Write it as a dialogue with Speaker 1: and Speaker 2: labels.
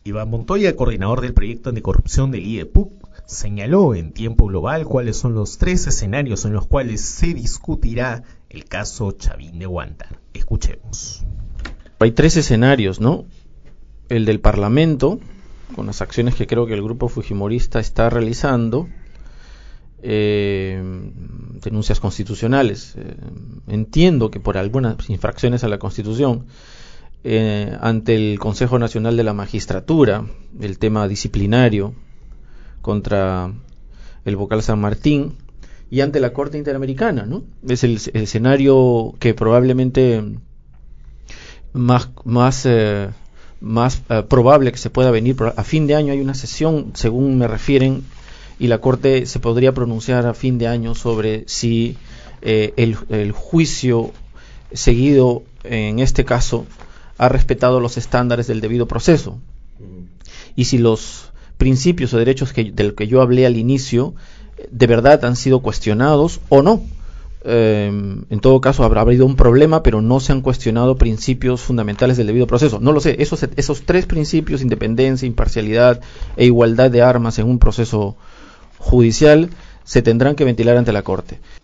Speaker 1: Iván Montoya, coordinador del proyecto anticorrupción del IEPUC, señaló en tiempo global cuáles son los 3 escenarios en los cuales se discutirá el caso Chavín de Huántar. Escuchemos.
Speaker 2: Hay 3 escenarios, ¿no? El del Parlamento, con las acciones que creo que el grupo fujimorista está realizando, denuncias constitucionales. Entiendo que por algunas infracciones a la Constitución, ante el Consejo Nacional de la Magistratura, el tema disciplinario contra el vocal San Martín, y ante la Corte Interamericana, ¿no? Es el escenario que probablemente más probable que se pueda venir. A fin de año hay una sesión, según me refieren, y la Corte se podría pronunciar a fin de año sobre si el juicio seguido en este caso ha respetado los estándares del debido proceso, y si los principios o derechos del que yo hablé al inicio de verdad han sido cuestionados o no. En todo caso habrá habido un problema, pero no se han cuestionado principios fundamentales del debido proceso. No lo sé, esos 3 principios, independencia, imparcialidad e igualdad de armas en un proceso judicial, se tendrán que ventilar ante la Corte.